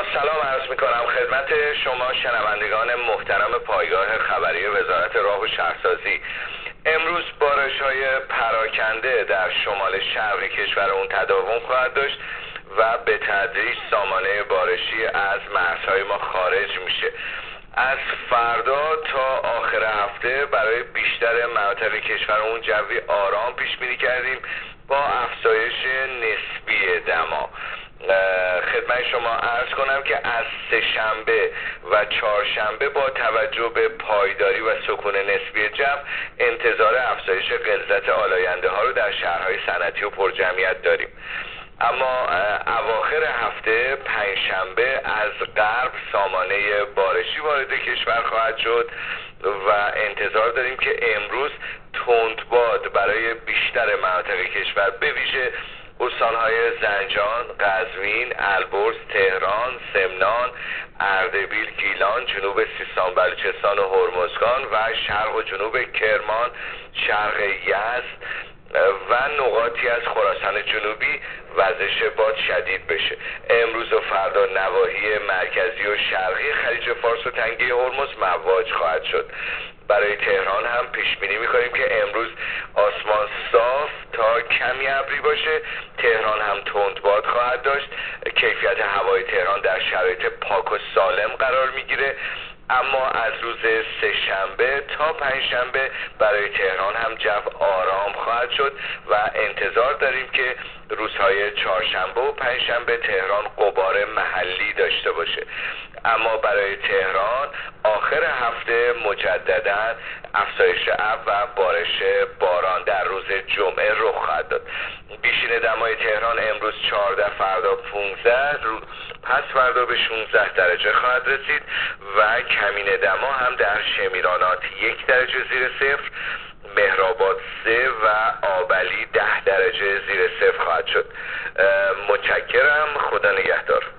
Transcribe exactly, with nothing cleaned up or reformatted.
سلام عرض میکنم خدمت شما شنوندگان محترم پایگاه خبری وزارت راه و شهرسازی. امروز بارش‌های پراکنده در شمال شرقی کشورمون تداوم خواهد داشت و به تدریج سامانه بارشی از مرزهای ما خارج میشه. از فردا تا آخر هفته برای بیشتر مناطق کشورمون جوی آرام پیش بینی کردیم با افزایش نسبی دما. خدمت شما عرض کنم که از سه‌شنبه و چهارشنبه با توجه به پایداری و سکون نسبی جو انتظار افزایش غلظت آلاینده ها رو در شهرهای صنعتی و پرجمعیت داریم. اما اواخر هفته پنجشنبه از غرب سامانه بارشی وارد کشور خواهد شد و انتظار داریم که امروز تندباد برای بیشتر مناطق کشور به ویژه استانهای زنجان، قزوین، البرز، تهران، سمنان، اردبیل، گیلان، جنوب سیستان، بلوچستان و هرمزگان و شرق و جنوب کرمان، شرق یزد و نقاطی از خراسان جنوبی وزش باد شدید بشه. امروز و فردا نواحی مرکزی و شرقی خلیج فارس و تنگه هرمز مواج خواهد شد. برای تهران هم پیش بینی می‌کنیم که امروز آسمان صاف تا کمی ابری باشه. تهران هم تندباد خواهد داشت. کیفیت هوای تهران در شرایط پاک و سالم قرار میگیره. اما از روز سه‌شنبه تا پنجشنبه برای تهران هم جو آرام خواهد شد و انتظار داریم که روزهای چهارشنبه و پنجشنبه تهران غبار محلی داشته باشه. اما برای تهران آخر هفته مجددا افزایش ابر و بارش باران در روز جمعه رخ خواهد داد. بیشین دمای تهران امروز چهارده، فردا پانزده، پس فردا به شانزده درجه خواهد رسید و کمین دما هم در شمیرانات یک درجه زیر صفر، مهرآباد سه و آبلی ده درجه زیر صفر خواهد شد. متشکرم. خدا نگهدار.